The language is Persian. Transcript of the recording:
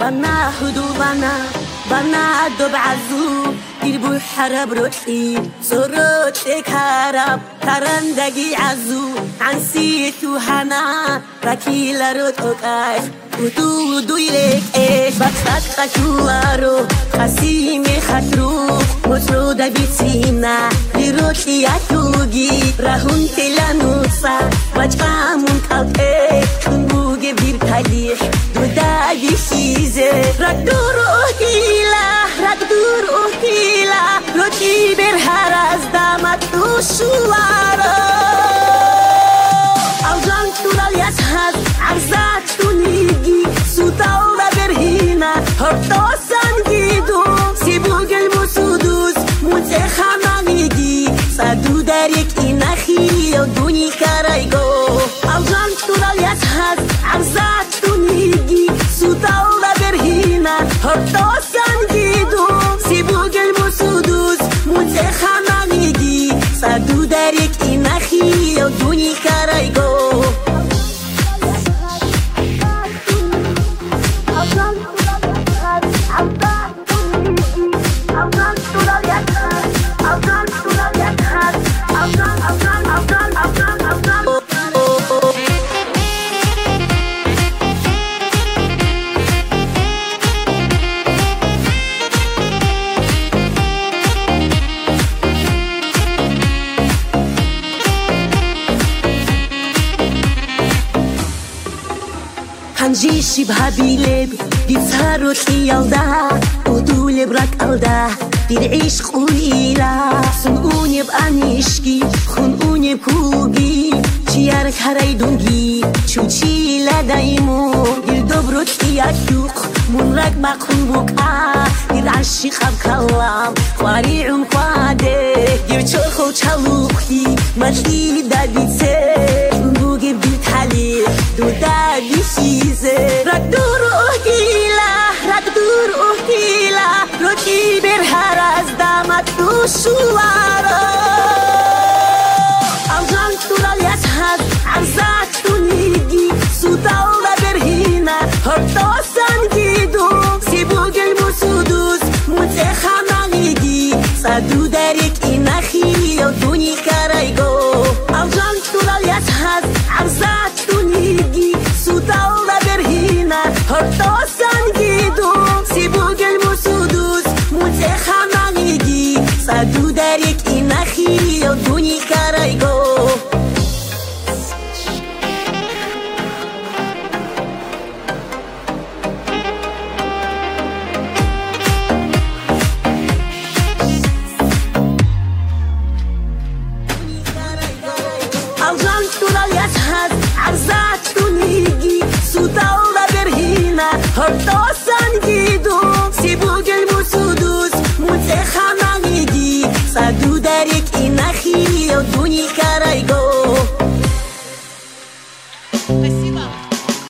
بنا دو بعزو دیر بو حرب روحی سرود تکرب ترندگی عزو عنسی تو هنا وکیل رود اوکاش ودو یلک اش بکسات خشوارو خسیمی خشرو مصرو دبیتینا لیروتی اتوگی رهون تلانوسا وجقامون کلکه چون بوگه بیر تلیش دو دادی شیزه رک دور اوهیلا روتی بر هر از دامت تو شوارو اوزان تورال یس هست عرضات تو نیگی سوتاو و برهینا هرتو سنگیدو سی بوگل مسودوز موزه خمانیگی سادو داریک اینخی و دونی کرایگو اوزان تورال یس هست عرضات تو نیگی سوتاو و برهینا هرتو سنگیدو سی بوگل مسودوز موزه خمانیگی سادو داریک اینخی و دونی کرایگو هنجيشي بهابيلب بيتسهروا تيالدا ودول براك ألدا بيرعيش قويلة سنقوني بأنيشكي خنقوني بكوبي جيارك هرايدونجي تشوشي لا دايمو يلدبرو تياشوق منرك مقهون بوكا يرعشي خاب كلام خواريعون قواده يرچوخو چالوخي مجلي داديتse بوغي بيتحالي دو دادي شيزه رك دور اوهيلا روتي بر هر از دامت تو شوارو اوزان تورال یس هست عرضات تو نیگی سوتاو و برهینا هرتو سنگیدو سی بوگل مسودوز موزه خمانیگی سادو داریک اینخی و دونی کرایگو اوزان تورال یس هست عرضات تو نیگی سوتاو و برهینا هرتو سنگیدو سی بوگل مسودوز موزه خمانیگی سادو داریک اینخی و دونی کرایگو اوزان تورال یس هست عرضات تو نیگی سوتاو و برهینا هرتو سنگیدو سی بوگل مسودوز موزه خمانیگی سادو داریک